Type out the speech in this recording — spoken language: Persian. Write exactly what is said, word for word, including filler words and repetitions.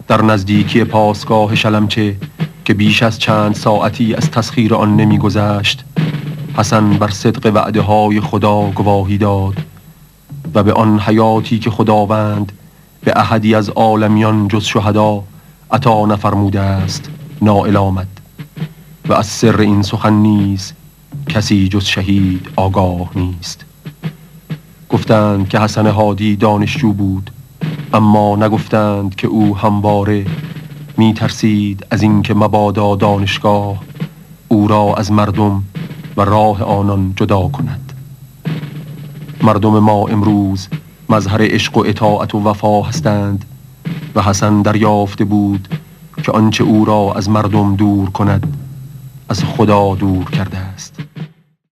در نزدیکی پاسگاه شلمچه که بیش از چند ساعتی از تسخیر آن نمی گذشت، حسن بر صدق وعده های خدا گواهی داد و به آن حیاتی که خداوند به احدی از عالمیان جز شهدا عطا نفرموده است نائل آمد و از سر این سخن نیز کسی جز شهید آگاه نیست. گفتند که حسن هادی دانشجو بود، اما نگفتند که او همواره می ترسید از این که مبادا دانشگاه او را از مردم و راه آنان جدا کند. مردم ما امروز مظهر عشق و اطاعت و وفا هستند و حسن دریافته بود که آنچه او را از مردم دور کند از خدا دور کرده است.